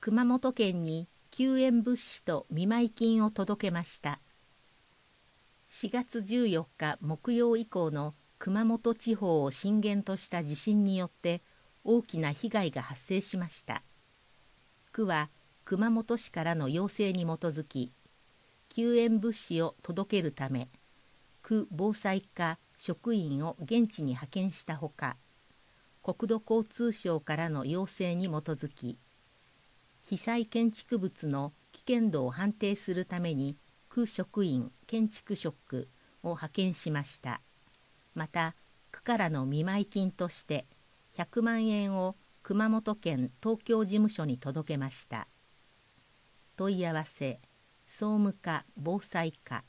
熊本県に救援物資と見舞金を届けました。4月14日木曜以降の熊本地方を震源とした地震によって大きな被害が発生しました。区は熊本市からの要請に基づき、救援物資を届けるため、区防災課職員を現地に派遣したほか、国土交通省からの要請に基づき、被災建築物の危険度を判定するために区職員建築職を派遣しました。また区からの見舞金として100万円を熊本県東京事務所に届けました。問い合わせ総務課防災課。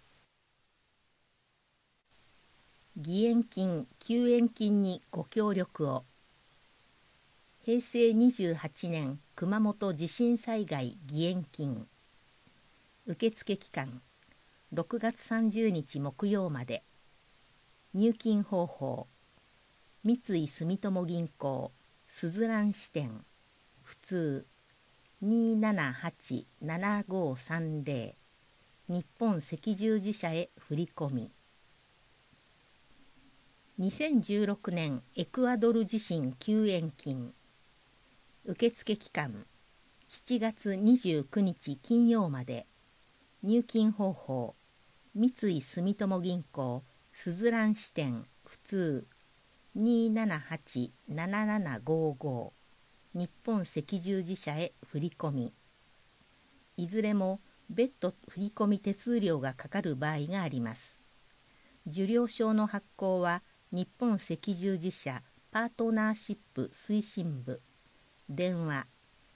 義援金救援金にご協力を。平成28年熊本地震災害義援金受付期間6月30日木曜まで。入金方法三井住友銀行すずらん支店普通 278-7530 日本赤十字社へ振り込み。2016年エクアドル地震救援金受付期間7月29日金曜まで。入金方法三井住友銀行すずらん支店普通 278-7755 日本赤十字社へ振り込み。いずれも別途振り込み手数料がかかる場合があります。受領証の発行は日本赤十字社パートナーシップ推進部電話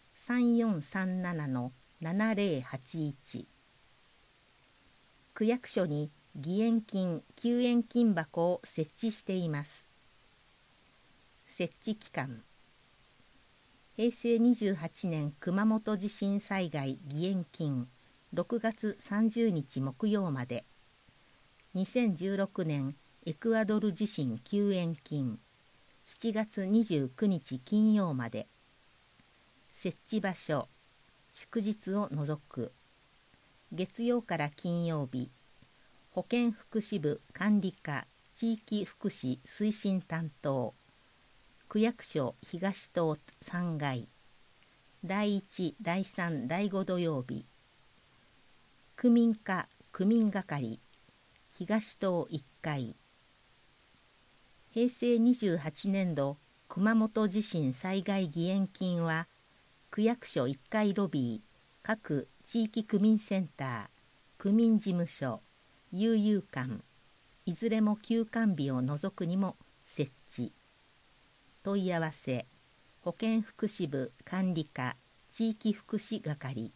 3437-7081。 区役所に義援金救援金箱を設置しています。設置期間平成28年熊本地震災害義援金6月30日木曜まで。2016年エクアドル地震救援金7月29日金曜まで。設置場所祝日を除く。月曜から金曜日。保健福祉部管理課地域福祉推進担当区役所東棟3階第1第3第5土曜日。区民課区民係東棟1階。平成28年度熊本地震災害義援金は区役所1階ロビー各地域区民センター区民事務所悠々館いずれも休館日を除くにも設置。問い合わせ保健福祉部管理課地域福祉係。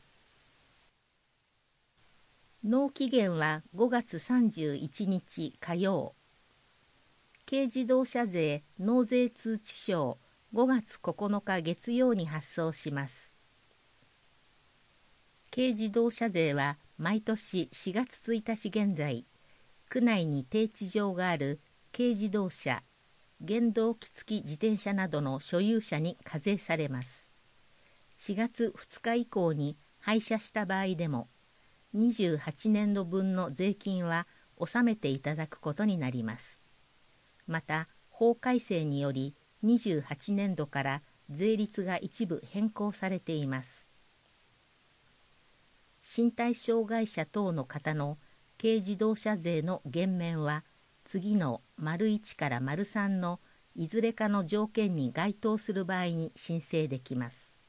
納期限は5月31日火曜。軽自動車税納税通知書を5月9日月曜に発送します。軽自動車税は毎年4月1日現在、区内に停置場がある軽自動車、原動機付き自転車などの所有者に課税されます。4月2日以降に廃車した場合でも、28年度分の税金は納めていただくことになります。また、法改正により28年度から税率が一部変更されています。身体障害者等の方の軽自動車税の減免は次の1から3のいずれかの条件に該当する場合に申請できます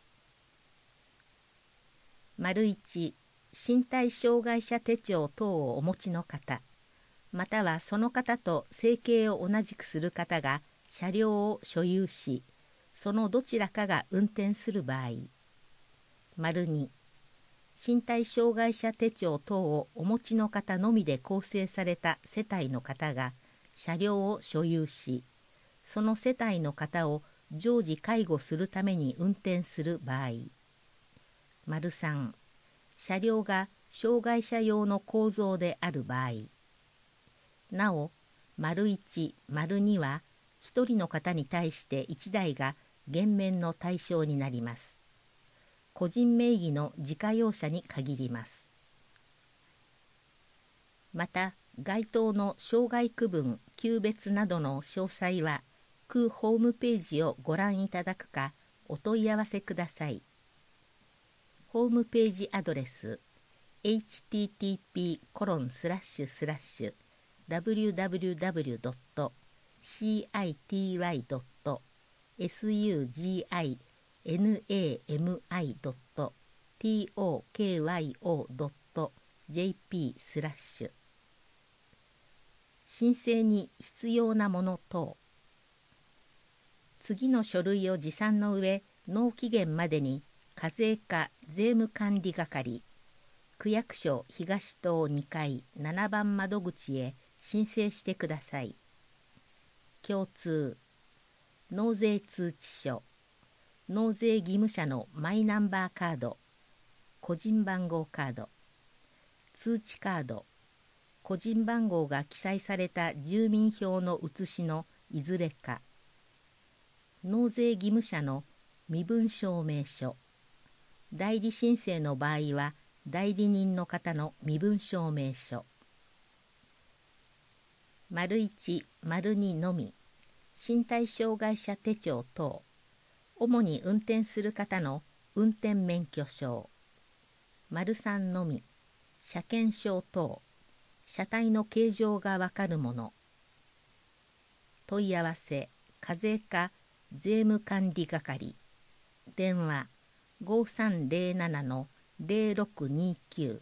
。1、身体障害者手帳等をお持ちの方、またはその方と生計を同じくする方が車両を所有し、そのどちらかが運転する場合。2、身体障害者手帳等をお持ちの方のみで構成された世帯の方が車両を所有し、その世帯の方を常時介護するために運転する場合。3、車両が障害者用の構造である場合。なお、1、2は1人の方に対して1台が減免の対象になります。 個人名義の自家用車に限ります。また、該当の障害区分、級別などの詳細は、区ホームページをご覧いただくか、お問い合わせください。ホームページアドレス http://www.suginami.tokyo.jp/ 申請に必要なもの等。次の書類を持参の上、納期限までに課税課税務管理係、区役所東棟2階7番窓口へ申請してください。共通、納税通知書、納税義務者のマイナンバーカード、個人番号カード、通知カード、個人番号が記載された住民票の写しのいずれか、納税義務者の身分証明書、代理申請の場合は代理人の方の身分証明書。1、2のみ、身体障害者手帳等、主に運転する方の運転免許証。3のみ、車検証等、車体の形状がわかるもの。問い合わせ、課税課税務管理係。電話5307-0629。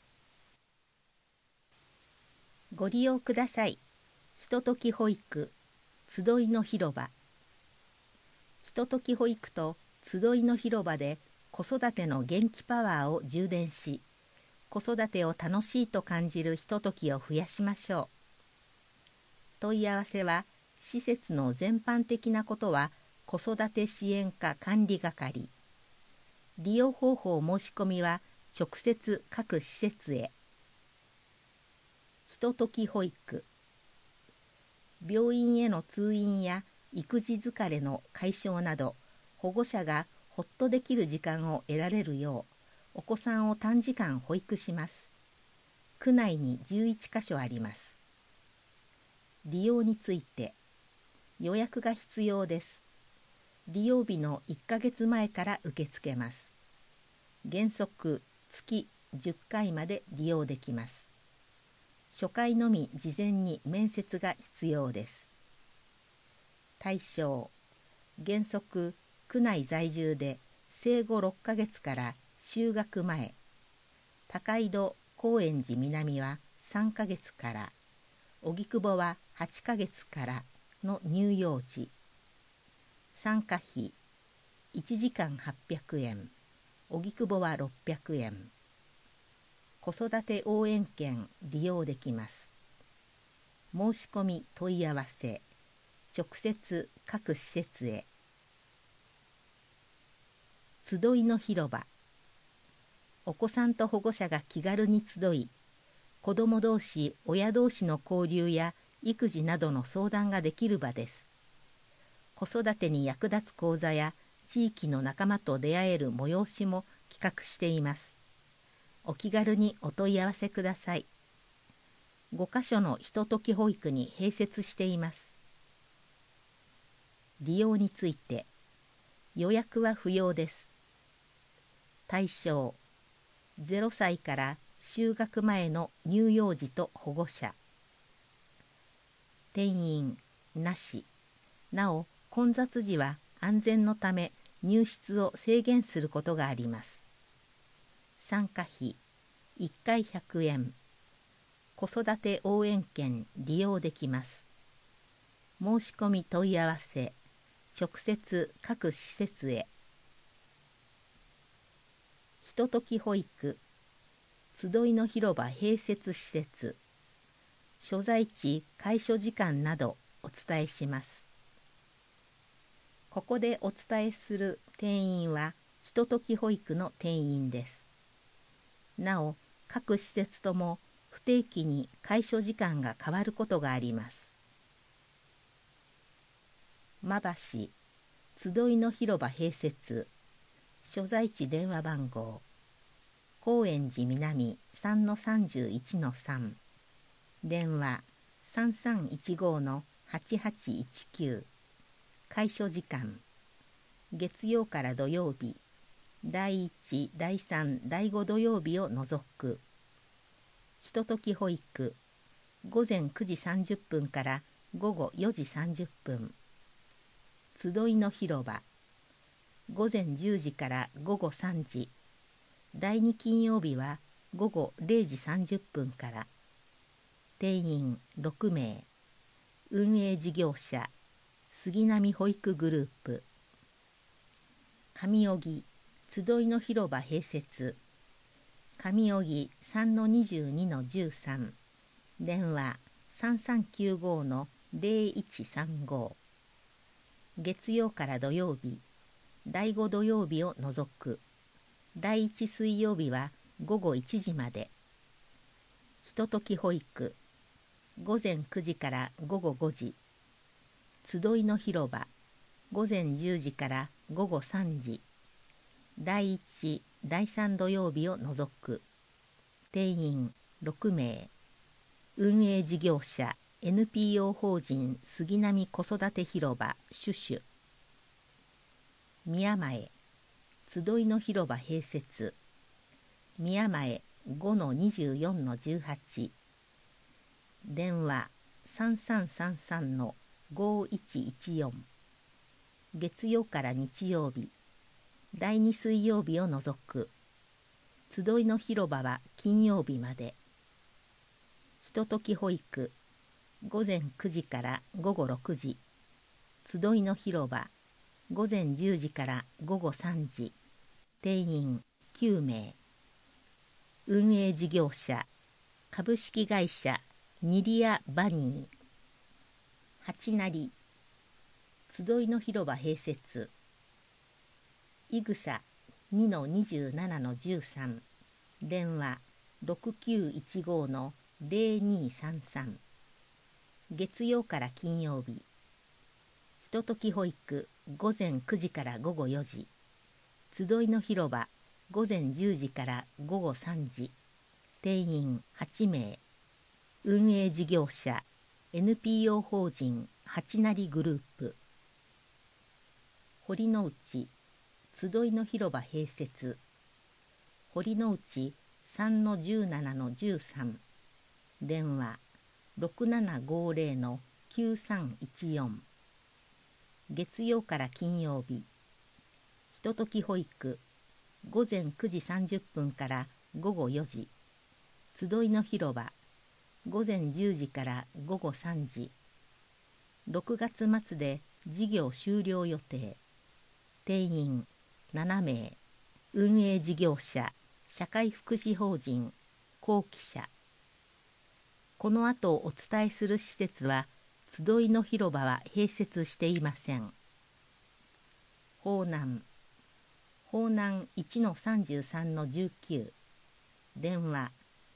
ご利用ください。ひととき保育、集いの広場。ひととき保育と集いの広場で子育ての元気パワーを充電し、子育てを楽しいと感じるひとときを増やしましょう。問い合わせは、施設の全般的なことは子育て支援課管理係。利用方法申し込みは直接各施設へ。ひととき保育。病院への通院や育児疲れの解消など、保護者がほっとできる時間を得られるよう、お子さんを短時間保育します。区内に11カ所あります。利用について、予約が必要です。利用日の1ヶ月前から受け付けます。原則月10回まで利用できます。初回のみ事前に面接が必要です。対象、原則区内在住で生後6ヶ月から就学前、高井戸高円寺南は3ヶ月から、荻窪は8ヶ月からの乳幼児。参加費1時間800円、荻窪は600円。子育て応援券利用できます。申し込み問い合わせ、直接各施設へ。集いの広場。お子さんと保護者が気軽に集い、子ども同士、親同士の交流や育児などの相談ができる場です。子育てに役立つ講座や地域の仲間と出会える催しも企画しています。お気軽にお問い合わせください。5カ所のひととき保育に併設しています。利用について、予約は不要です。対象、0歳から就学前の乳幼児と保護者。定員なし。なお、混雑時は安全のため入室を制限することがあります。参加費1回100円。子育て応援券利用できます。申し込み問い合わせ、直接各施設へ。ひととき保育、集いの広場併設施設、所在地開所時間などお伝えします。ここでお伝えする定員はひととき保育の定員です。なお、各施設とも不定期に開所時間が変わることがあります。馬橋、集いの広場併設、 所在地電話番号高円寺南 3-31-3 電話3315-8819開所時間月曜から土曜日第1、第3、第5土曜日を除くひととき保育午前9時30分から午後4時30分集いの広場午前10時から午後3時第2金曜日は午後0時30分から定員6名運営事業者杉並保育グループ上荻集いの広場併設上荻 3-22-13 電話3395-0135月曜から土曜日第5土曜日を除く第1水曜日は午後1時までひととき保育午前9時から午後5時集いの広場午前10時から午後3時第1、第3土曜日を除く定員6名運営事業者 NPO 法人杉並子育て広場シュシュ宮前集いの広場併設宮前 5-24-18 電話3333-5114月曜から日曜日第2水曜日を除く集いの広場は金曜日までひととき保育午前9時から午後6時集いの広場午前10時から午後3時定員9名運営事業者株式会社ニリアバニー八成集いの広場併設いぐさ 2-27-13 電話6915-0233月曜から金曜日ひととき保育午前9時から午後4時集いの広場午前10時から午後3時定員8名運営事業者 NPO 法人八成グループ堀之内集いの広場併設堀之内 3-17-13 電話6750-9314月曜から金曜日ひととき保育午前9時30分から午後4時集いの広場午前10時から午後3時6月末で事業終了予定定員7名運営事業者社会福祉法人公記社この後お伝えする施設は集いの広場は併設していません方南 1-33-19 電話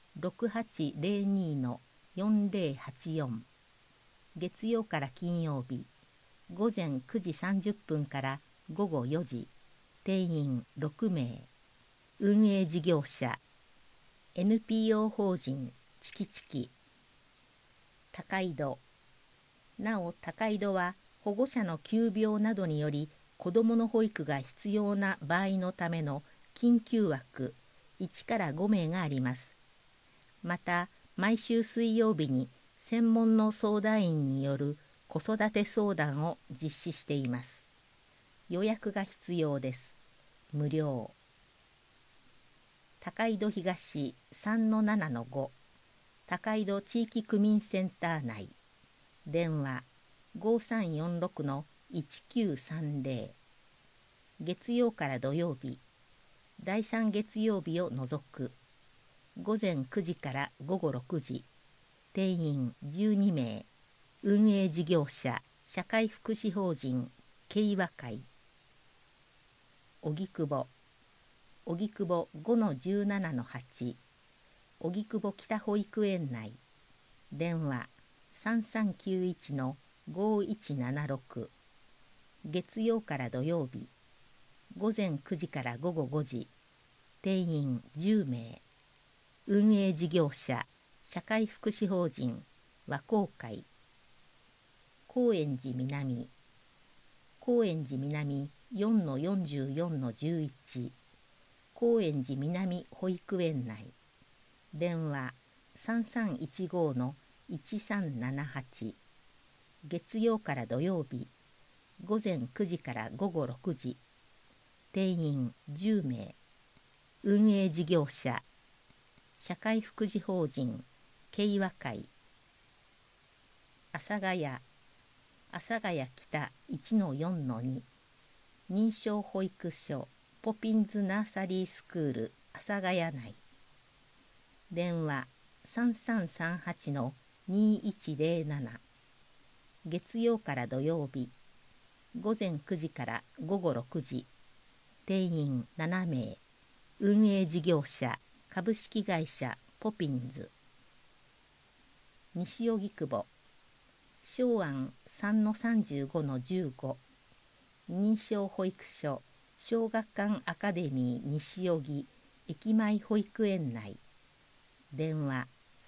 6802-4084月曜から金曜日午前9時30分から午後4時定員6名運営事業者 NPO 法人チキチキ高井戸なお高井戸は保護者の急病などにより子どもの保育が必要な場合のための緊急枠1から5名があります。また毎週水曜日に専門の相談員による子育て相談を実施しています。予約が必要です。無料。高井戸東 3-7-5 高井戸地域区民センター内電話5346-1930月曜から土曜日第3月曜日を除く午前9時から午後6時定員12名運営事業者社会福祉法人慶和会荻窪 5-17-8 荻窪北保育園内電話3391-5176月曜から土曜日午前9時から午後5時、定員10名。運営事業者、社会福祉法人和光会。高円寺南、高円寺南 4-44-11、高円寺南保育園内。電話3315-1378。月曜から土曜日、午前9時から午後6時。定員10名。運営事業者、社会福祉法人慶和会。阿佐ヶ谷、阿佐ヶ谷北 1-4-2。認証保育所ポピンズナーサリースクール阿佐ヶ谷内。電話3338-2107。月曜から土曜日、午前9時から午後6時。定員7名。運営事業者株式会社ポピンズ。西荻窪、松庵 3-35-15。認証保育所小学館アカデミー西荻駅前保育園内。電話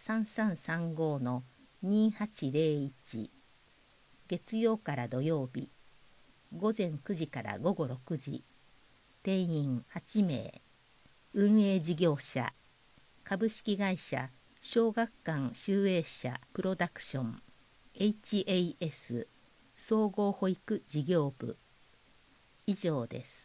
3335-2801。月曜から土曜日、午前9時から午後6時。定員8名。運営事業者株式会社小学館集英社プロダクション HAS 総合保育事業部。以上です。